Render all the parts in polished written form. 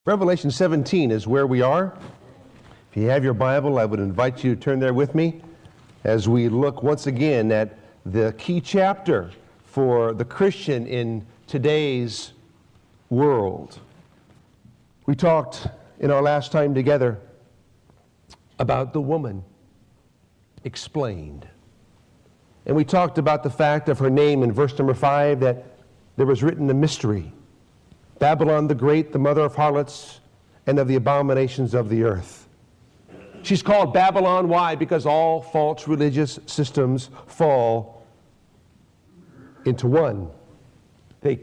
Revelation 17 is where we are. If you have your Bible, I would invite you to turn there with me as we look once again at the key chapter for the Christian in today's world. We talked in our last time together about the woman explained. And we talked about the fact of her name in verse number 5, that there was written a mystery. Babylon the Great, the mother of harlots and of the abominations of the earth. She's called Babylon. Why? Because all false religious systems fall into one. They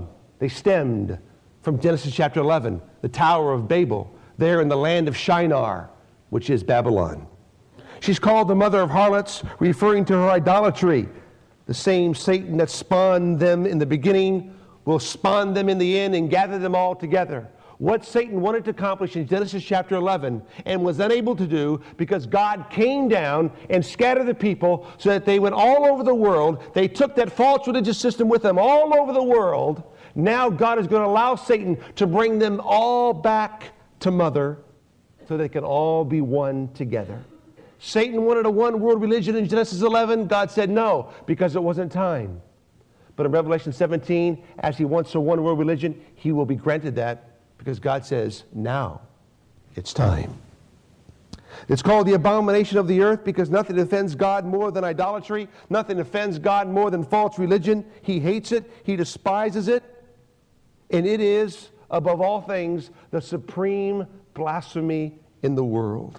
stemmed from Genesis chapter 11, the Tower of Babel, there in the land of Shinar, which is Babylon. She's called the mother of harlots, referring to her idolatry. The same Satan that spawned them in the beginning will spawn them in the end and gather them all together. What Satan wanted to accomplish in Genesis chapter 11 and was unable to do because God came down and scattered the people so that they went all over the world. They took that false religious system with them all over the world. Now God is going to allow Satan to bring them all back to mother so they can all be one together. Satan wanted a one world religion in Genesis 11. God said no, because it wasn't time. But in Revelation 17, as he wants a one world religion, he will be granted that because God says, now it's time. It's called the abomination of the earth because nothing offends God more than idolatry. Nothing offends God more than false religion. He hates it. He despises it. And it is, above all things, the supreme blasphemy in the world.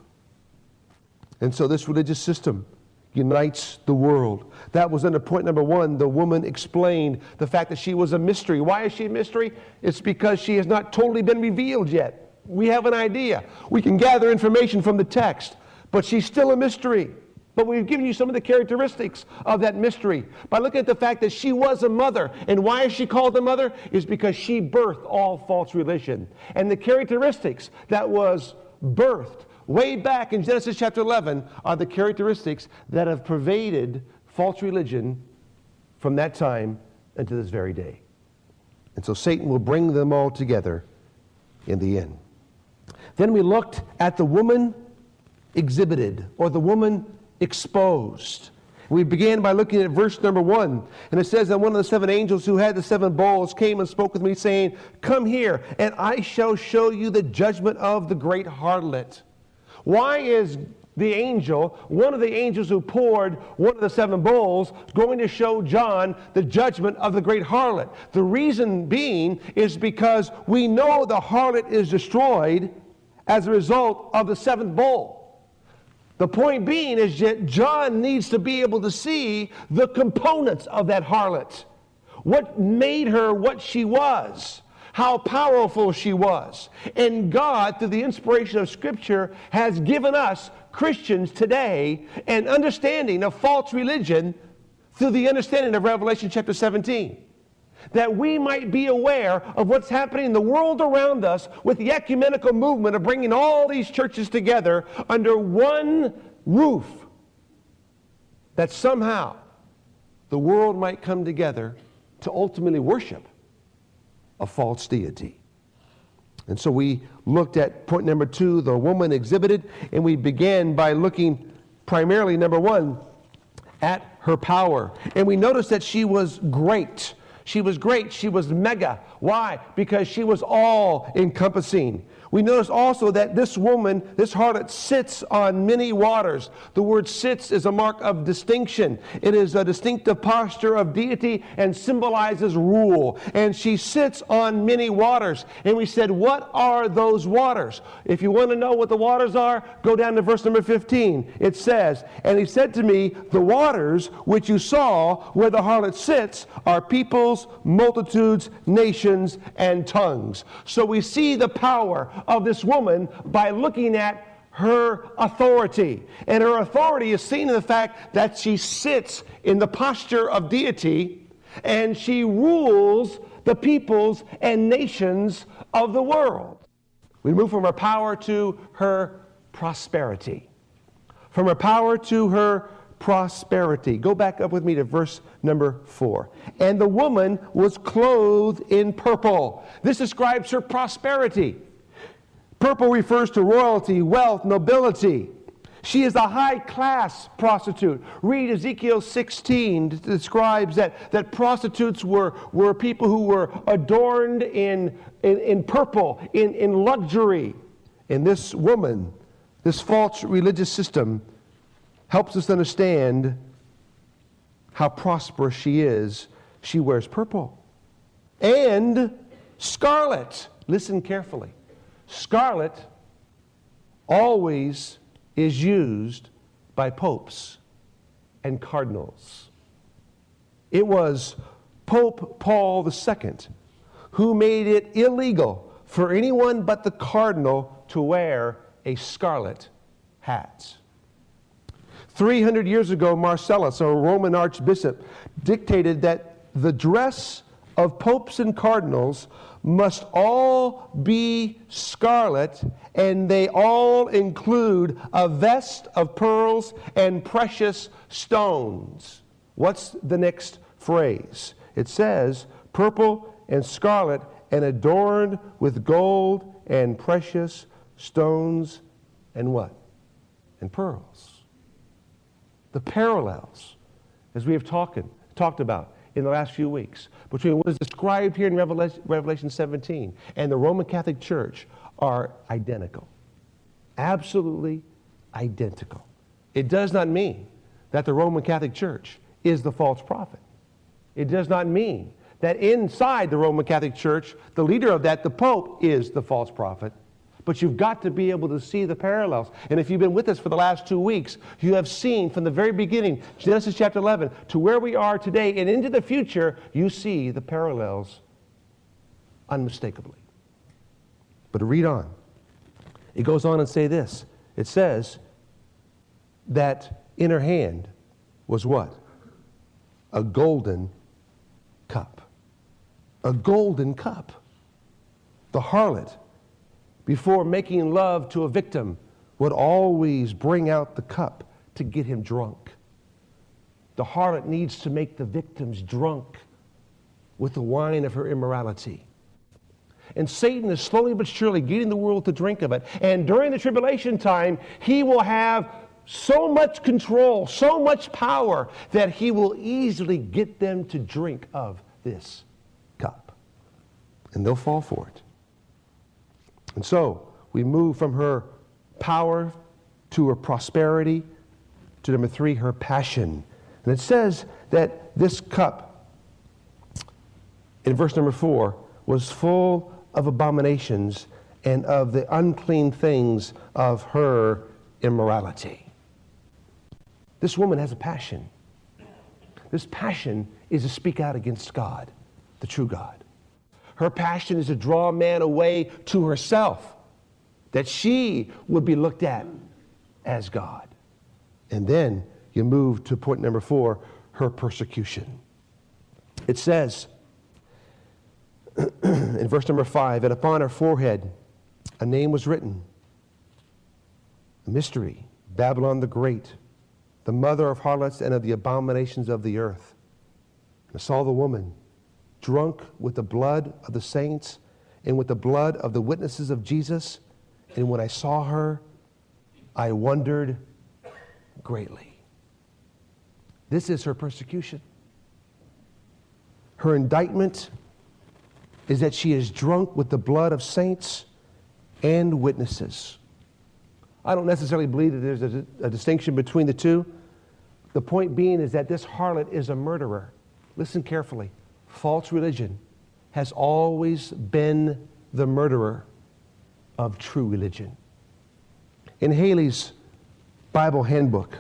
And so this religious system unites the world. That was under point number 1. The woman explained the fact that she was a mystery. Why is she a mystery? It's because she has not totally been revealed yet. We have an idea. We can gather information from the text, but she's still a mystery. But we've given you some of the characteristics of that mystery by looking at the fact that she was a mother. And why is she called a mother? Is because she birthed all false religion. And the characteristics that was birthed way back in Genesis chapter 11 are the characteristics that have pervaded false religion from that time unto this very day. And so Satan will bring them all together in the end. Then we looked at the woman exhibited, or the woman exposed. We began by looking at verse number 1. And it says that one of the 7 angels who had the 7 bowls came and spoke with me, saying, "Come here, and I shall show you the judgment of the great harlot." Why is the angel, one of the angels who poured one of the 7 bowls, going to show John the judgment of the great harlot? The reason being is because we know the harlot is destroyed as a result of the 7th bowl. The point being is that John needs to be able to see the components of that harlot. What made her what she was. How powerful she was. And God, through the inspiration of Scripture, has given us, Christians today, an understanding of false religion through the understanding of Revelation chapter 17. That we might be aware of what's happening in the world around us with the ecumenical movement of bringing all these churches together under one roof. That somehow the world might come together to ultimately worship a false deity. And so we looked at point number 2, the woman exhibited, and we began by looking primarily, number 1, at her power. And we noticed that she was great. She was great. She was mega. Why? Because she was all-encompassing. We notice also that this woman, this harlot, sits on many waters. The word sits is a mark of distinction. It is a distinctive posture of deity and symbolizes rule. And she sits on many waters. And we said, what are those waters? If you want to know what the waters are, go down to verse number 15. It says, "And he said to me, the waters which you saw where the harlot sits are peoples, multitudes, nations, and tongues." So we see the power of this woman by looking at her authority. And her authority is seen in the fact that she sits in the posture of deity and she rules the peoples and nations of the world. We move from her power to her prosperity. From her power to her prosperity. Go back up with me to verse number 4. "And the woman was clothed in purple." This describes her prosperity. Purple refers to royalty, wealth, nobility. She is a high-class prostitute. Read Ezekiel 16. It describes that prostitutes were people who were adorned in purple, in luxury. And this woman, this false religious system, helps us understand how prosperous she is. She wears purple and scarlet. Listen carefully. Scarlet always is used by popes and cardinals. It was Pope Paul II who made it illegal for anyone but the cardinal to wear a scarlet hat. 300 years ago, Marcellus, a Roman archbishop, dictated that the dress of popes and cardinals must all be scarlet, and they all include a vest of pearls and precious stones. What's the next phrase? It says, purple and scarlet and adorned with gold and precious stones and what? And pearls. The parallels, as we have talked about in the last few weeks, between what is described here in Revelation 17 and the Roman Catholic Church are identical. Absolutely identical. It does not mean that the Roman Catholic Church is the false prophet. It does not mean that inside the Roman Catholic Church, the leader of that, the Pope, is the false prophet. But you've got to be able to see the parallels. And if you've been with us for the last 2 weeks, you have seen from the very beginning, Genesis chapter 11, to where we are today and into the future, you see the parallels unmistakably. But read on. It goes on and say this. It says that in her hand was what? A golden cup. A golden cup. The harlot, before making love to a victim, would always bring out the cup to get him drunk. The harlot needs to make the victims drunk with the wine of her immorality. And Satan is slowly but surely getting the world to drink of it. And during the tribulation time, he will have so much control, so much power, that he will easily get them to drink of this cup. And they'll fall for it. And so we move from her power to her prosperity to number 3, her passion. And it says that this cup, in verse number 4, was full of abominations and of the unclean things of her immorality. This woman has a passion. This passion is to speak out against God, the true God. Her passion is to draw man away to herself, that she would be looked at as God. And then you move to point number 4, her persecution. It says in verse number 5, and upon her forehead a name was written, a mystery, Babylon the Great, the mother of harlots and of the abominations of the earth. And I saw the woman drunk with the blood of the saints and with the blood of the witnesses of Jesus. And when I saw her, I wondered greatly. This is her persecution. Her indictment is that she is drunk with the blood of saints and witnesses. I don't necessarily believe that there's a distinction between the two. The point being is that this harlot is a murderer. Listen carefully. False religion has always been the murderer of true religion. In Haley's Bible handbook,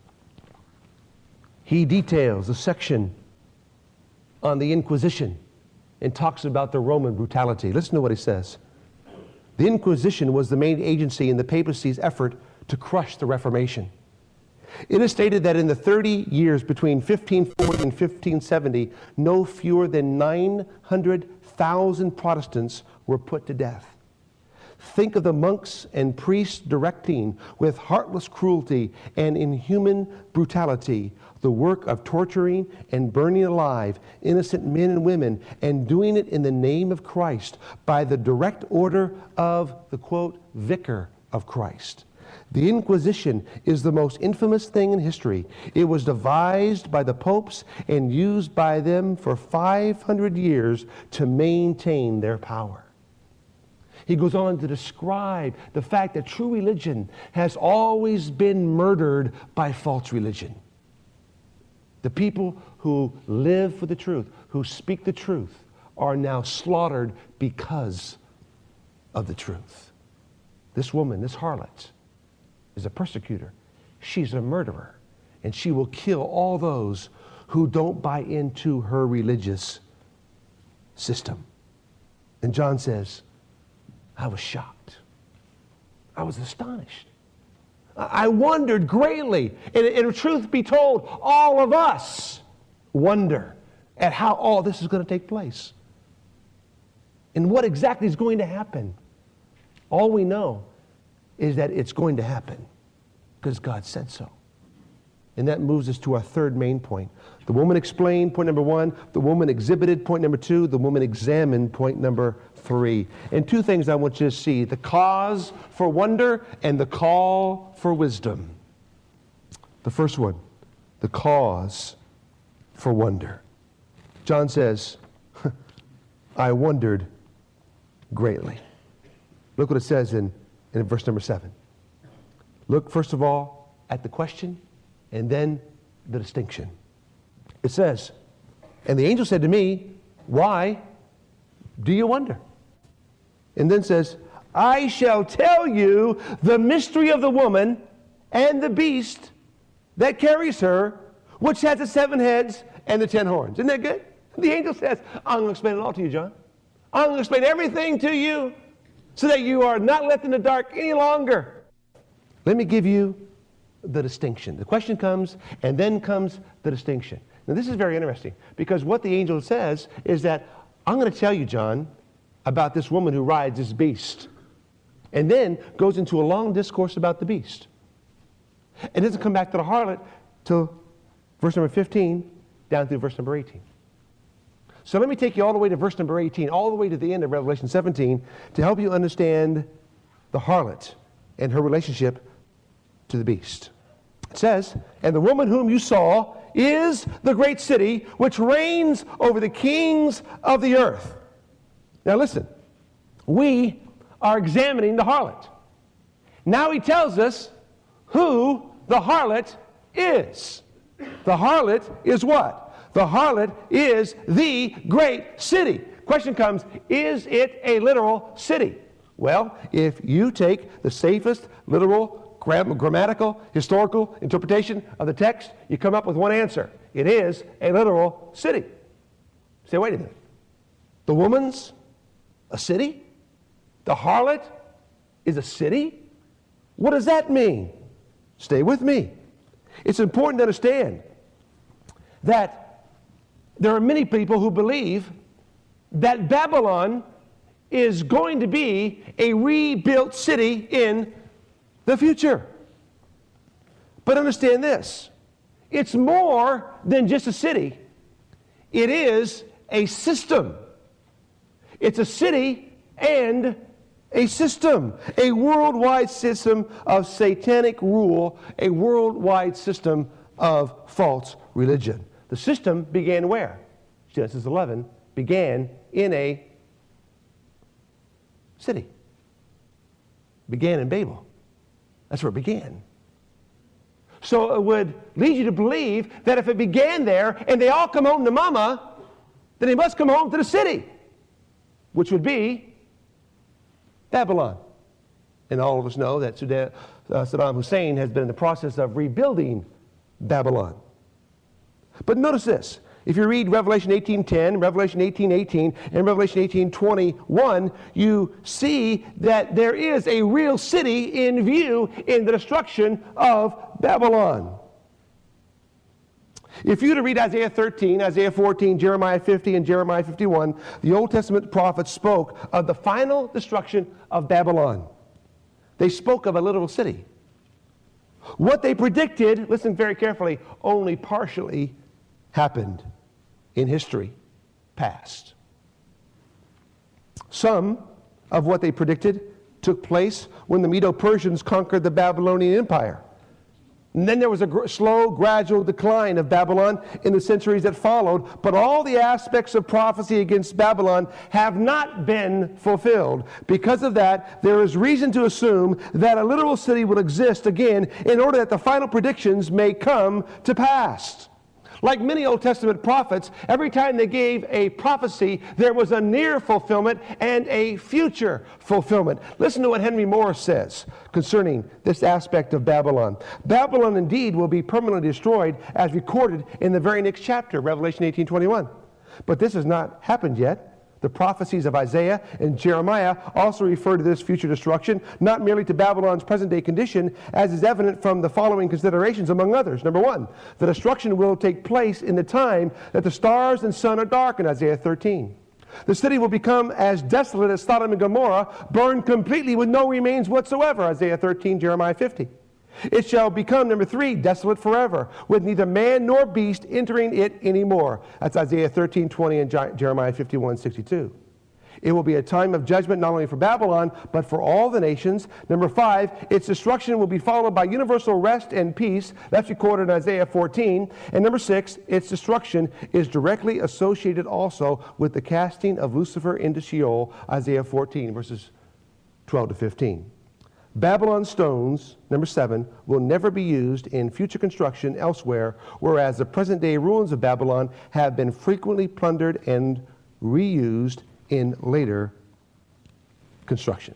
he details a section on the Inquisition and talks about the Roman brutality. Listen to what he says. The Inquisition was the main agency in the papacy's effort to crush the Reformation. It is stated that in the 30 years between 1540 and 1570, no fewer than 900,000 Protestants were put to death. Think of the monks and priests directing with heartless cruelty and inhuman brutality the work of torturing and burning alive innocent men and women, and doing it in the name of Christ by the direct order of the, quote, vicar of Christ. The Inquisition is the most infamous thing in history. It was devised by the popes and used by them for 500 years to maintain their power. He goes on to describe the fact that true religion has always been murdered by false religion. The people who live for the truth, who speak the truth, are now slaughtered because of the truth. This woman, this harlot, is a persecutor. She's a murderer, and she will kill all those who don't buy into her religious system. And John says, I was shocked. I was astonished. I wondered greatly. And truth be told, all of us wonder at how all this is going to take place. And what exactly is going to happen. All we know is that it's going to happen because God said so. And that moves us to our third main point. The woman explained, point number 1. The woman exhibited, point number 2. The woman examined, point number 3. And two things I want you to see: the cause for wonder and the call for wisdom. The first one, the cause for wonder. John says, I wondered greatly. Look what it says in verse number 7. Look first of all at the question and then the distinction. It says, and the angel said to me, why do you wonder? And then says, I shall tell you the mystery of the woman and the beast that carries her, which has the 7 heads and the 10 horns. Isn't that good? The angel says, I'm going to explain it all to you, John. I'm going to explain everything to you so that you are not left in the dark any longer. Let me give you the distinction. The question comes, and then comes the distinction. Now, this is very interesting, because what the angel says is that I'm going to tell you, John, about this woman who rides this beast, and then goes into a long discourse about the beast. It doesn't come back to the harlot till verse number 15 down through verse number 18. So let me take you all the way to verse number 18, all the way to the end of Revelation 17, to help you understand the harlot and her relationship to the beast. It says, and the woman whom you saw is the great city which reigns over the kings of the earth. Now listen, we are examining the harlot. Now he tells us who the harlot is. The harlot is what? The harlot is the great city. Question comes, is it a literal city? Well, if you take the safest literal grammatical, historical interpretation of the text, you come up with one answer. It is a literal city. Say, wait a minute. The woman's a city? The harlot is a city? What does that mean? Stay with me. It's important to understand that there are many people who believe that Babylon is going to be a rebuilt city in the future. But understand this, it's more than just a city. It is a system. It's a city and a system, a worldwide system of satanic rule, a worldwide system of false religion. The system began where? Genesis 11 began in a city. Began in Babel. That's where it began. So it would lead you to believe that if it began there and they all come home to mama, then they must come home to the city, which would be Babylon. And all of us know that Saddam Hussein has been in the process of rebuilding Babylon. But notice this. If you read Revelation 18:10, Revelation 18:18, and Revelation 18:21, you see that there is a real city in view in the destruction of Babylon. If you were to read Isaiah 13, Isaiah 14, Jeremiah 50, and Jeremiah 51, the Old Testament prophets spoke of the final destruction of Babylon. They spoke of a literal city. What they predicted, listen very carefully, only partially happened in history past. Some of what they predicted took place when the Medo-Persians conquered the Babylonian Empire. And then there was a slow, gradual decline of Babylon in the centuries that followed, but all the aspects of prophecy against Babylon have not been fulfilled. Because of that, there is reason to assume that a literal city will exist again in order that the final predictions may come to pass. Like many Old Testament prophets, every time they gave a prophecy, there was a near fulfillment and a future fulfillment. Listen to what Henry Morris says concerning this aspect of Babylon. Babylon indeed will be permanently destroyed as recorded in the very next chapter, Revelation 18:21. But this has not happened yet. The prophecies of Isaiah and Jeremiah also refer to this future destruction, not merely to Babylon's present-day condition, as is evident from the following considerations, among others. Number one, the destruction will take place in the time that the stars and sun are dark in Isaiah 13. The city will become as desolate as Sodom and Gomorrah, burned completely with no remains whatsoever, Isaiah 13, Jeremiah 50. It shall become, number three, desolate forever, with neither man nor beast entering it anymore. That's Isaiah 13:20 and Jeremiah 51:62. It will be a time of judgment not only for Babylon, but for all the nations. Number five, its destruction will be followed by universal rest and peace. That's recorded in Isaiah 14. And number six, its destruction is directly associated also with the casting of Lucifer into Sheol, Isaiah 14, verses 12 to 15. Babylon stones, number seven, will never be used in future construction elsewhere, whereas the present-day ruins of Babylon have been frequently plundered and reused in later construction.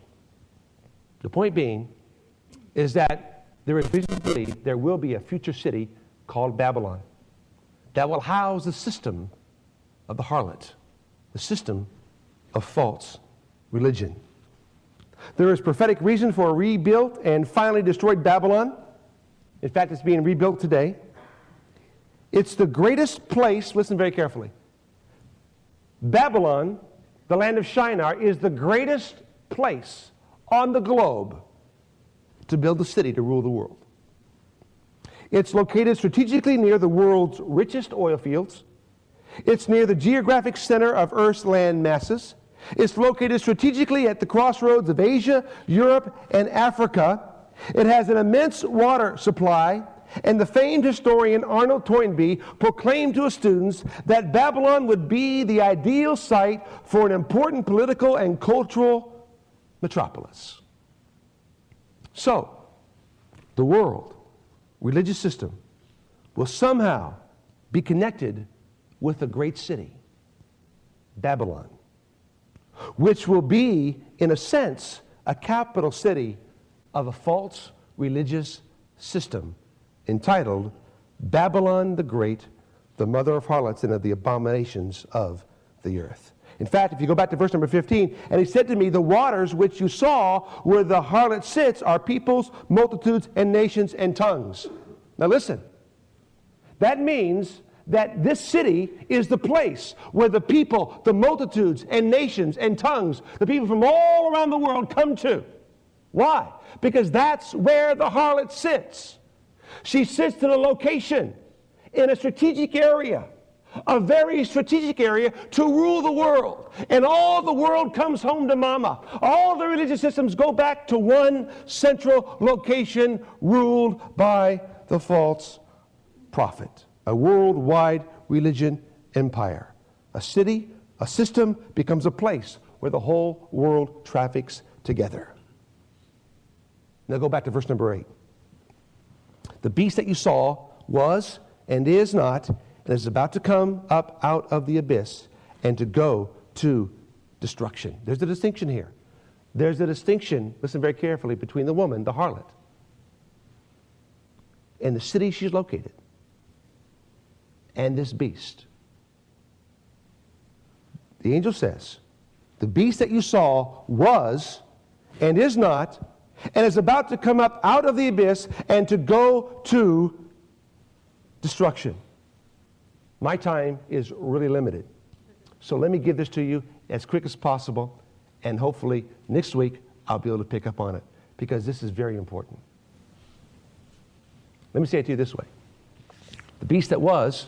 The point being is that there is reason to believe there will be a future city called Babylon that will house the system of the harlot, the system of false religion. There is prophetic reason for a rebuilt and finally destroyed Babylon. In fact, it's being rebuilt today. It's the greatest place, listen very carefully. Babylon, the land of Shinar, is the greatest place on the globe to build a city to rule the world. It's located strategically near the world's richest oil fields. It's near the geographic center of Earth's land masses. It's located strategically at the crossroads of Asia, Europe, and Africa. It has an immense water supply, and the famed historian Arnold Toynbee proclaimed to his students that Babylon would be the ideal site for an important political and cultural metropolis. So, the world religious system will somehow be connected with a great city, Babylon, which will be, in a sense, a capital city of a false religious system entitled Babylon the Great, the mother of harlots and of the abominations of the earth. In fact, if you go back to verse number 15, and he said to me, the waters which you saw where the harlot sits are peoples, multitudes, and nations, and tongues. Now listen, that means that this city is the place where the people, the multitudes and nations and tongues, the people from all around the world come to. Why? Because that's where the harlot sits. She sits in a location, in a strategic area, a very strategic area to rule the world. And all the world comes home to mama. All the religious systems go back to one central location ruled by the false prophet. A worldwide religion empire. A city, a system becomes a place where the whole world traffics together. Now go back to verse number 8. The beast that you saw was and is not, and is about to come up out of the abyss and to go to destruction. There's a distinction here. There's a distinction, listen very carefully, between the woman, the harlot, and the city she's located, and this beast. The angel says, the beast that you saw was and is not, and is about to come up out of the abyss and to go to destruction. My time is really limited. So let me give this to you as quick as possible, and hopefully next week I'll be able to pick up on it, because this is very important. Let me say it to you this way. The beast that was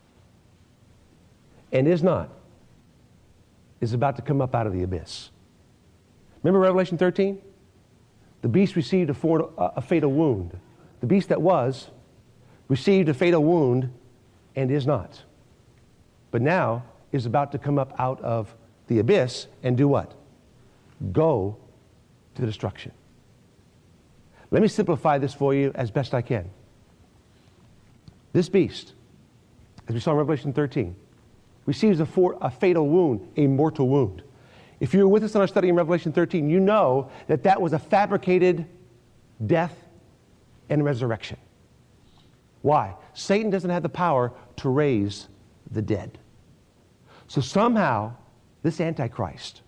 and is not is about to come up out of the abyss. Remember Revelation 13? The beast received a fatal wound. The beast that was received a fatal wound and is not. But now is about to come up out of the abyss and do what? Go to destruction. Let me simplify this for you as best I can. This beast, as we saw in Revelation 13, receives a fatal wound, a mortal wound. If you were with us on our study in Revelation 13, you know that that was a fabricated death and resurrection. Why? Satan doesn't have the power to raise the dead. So somehow, this Antichrist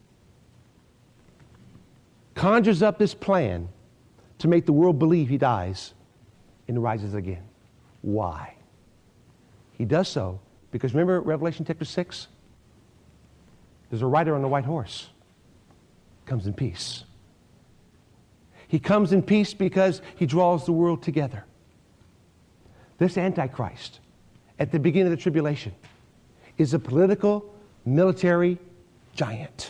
conjures up this plan to make the world believe he dies and rises again. Why? He does so because, remember Revelation chapter 6? There's a rider on a white horse. Comes in peace. He comes in peace because he draws the world together. This Antichrist, at the beginning of the tribulation, is a political, military giant.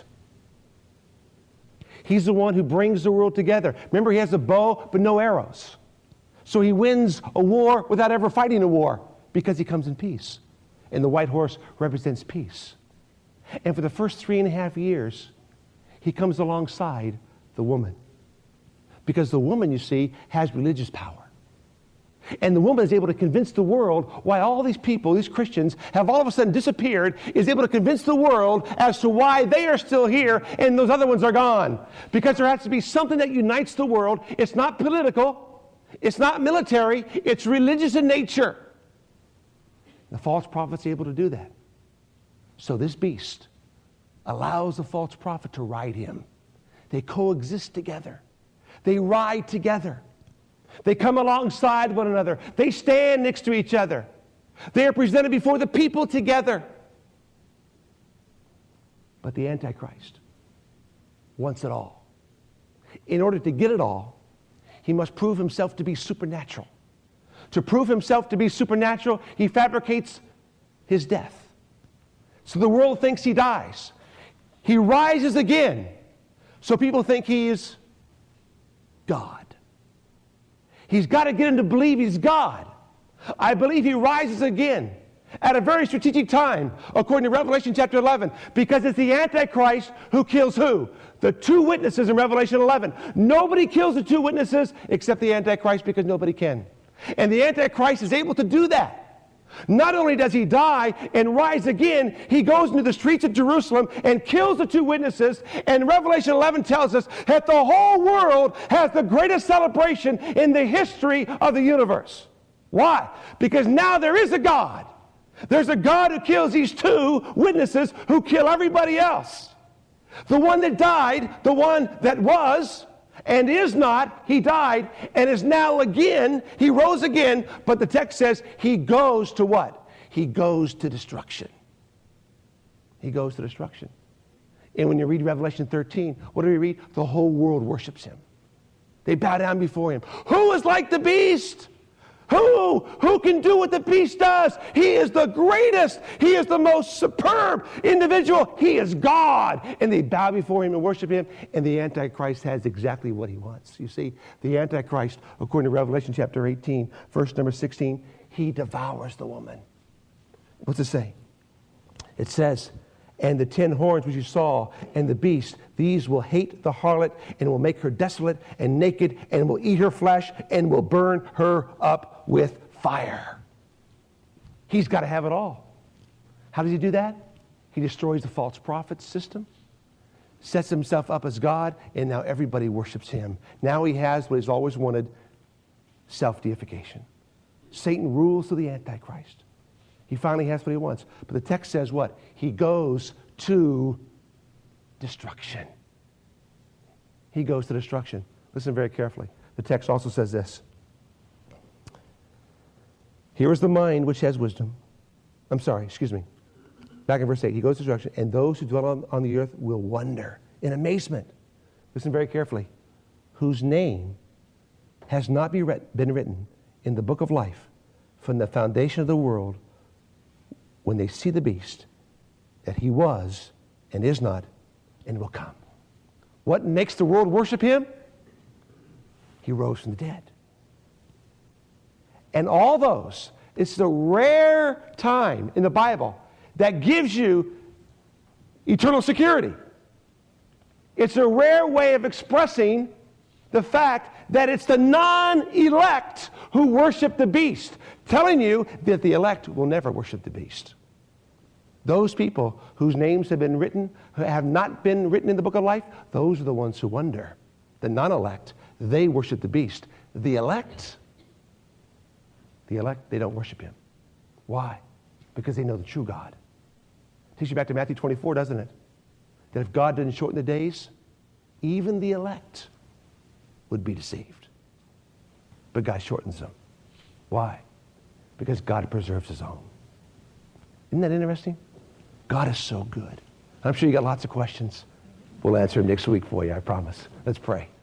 He's the one who brings the world together. Remember, he has a bow but no arrows. So he wins a war without ever fighting a war because he comes in peace. And the white horse represents peace. And for the first 3.5 years, he comes alongside the woman. Because the woman, you see, has religious power. And the woman is able to convince the world why all these people, these Christians, have all of a sudden disappeared, is able to convince the world as to why they are still here and those other ones are gone. Because there has to be something that unites the world. It's not political. It's not military. It's religious in nature. The false prophet's able to do that. So this beast allows the false prophet to ride him. They coexist together. They ride together. They come alongside one another. They stand next to each other. They are presented before the people together. But the Antichrist wants it all. In order to get it all, he must prove himself to be supernatural. To prove himself to be supernatural, he fabricates his death. So the world thinks he dies. He rises again. So people think he is God. He's got to get him to believe he's God. I believe he rises again at a very strategic time, according to Revelation chapter 11, because it's the Antichrist who kills who? The two witnesses in Revelation 11. Nobody kills the two witnesses except the Antichrist, because nobody can. And the Antichrist is able to do that. Not only does he die and rise again, he goes into the streets of Jerusalem and kills the two witnesses. And Revelation 11 tells us that the whole world has the greatest celebration in the history of the universe. Why? Because now there is a God. There's a God who kills these two witnesses who kill everybody else. The one that died, the one that was and is not, he died and is now again, he rose again, but the text says he goes to what? He goes to destruction. He goes to destruction. And when you read Revelation 13, what do we read? The whole world worships him. They bow down before him. Who is like the beast? Who can do what the beast does? He is the greatest. He is the most superb individual. He is God. And they bow before him and worship him. And the Antichrist has exactly what he wants. You see, the Antichrist, according to Revelation chapter 18, verse number 16, he devours the woman. What's it say? It says, and the 10 horns which you saw, and the beast, these will hate the harlot, and will make her desolate and naked, and will eat her flesh, and will burn her up with fire. He's got to have it all. How does he do that? He destroys the false prophet system, sets himself up as God, and now everybody worships him. Now he has what he's always wanted, self-deification. Satan rules through the Antichrist. He finally has what he wants. But the text says what? He goes to destruction. He goes to destruction. Listen very carefully. The text also says this. Here is the mind which has wisdom. I'm sorry, excuse me. Back in verse 8, he goes to destruction, and those who dwell on the earth will wonder in amazement. Listen very carefully. Whose name has not been written in the book of life from the foundation of the world when they see the beast, that he was and is not and will come. What makes the world worship him? He rose from the dead. And all those, it's the rare time in the Bible that gives you eternal security. It's a rare way of expressing the fact that it's the non-elect who worship the beast, telling you that the elect will never worship the beast. Those people whose names have been written, who have not been written in the book of life, those are the ones who wonder. The non-elect, they worship the beast. The elect, they don't worship him. Why? Because they know the true God. Takes you back to Matthew 24, doesn't it? That if God didn't shorten the days, even the elect would be deceived. But God shortens them. Why? Because God preserves his own. Isn't that interesting? God is so good. I'm sure you got lots of questions. We'll answer them next week for you, I promise. Let's pray.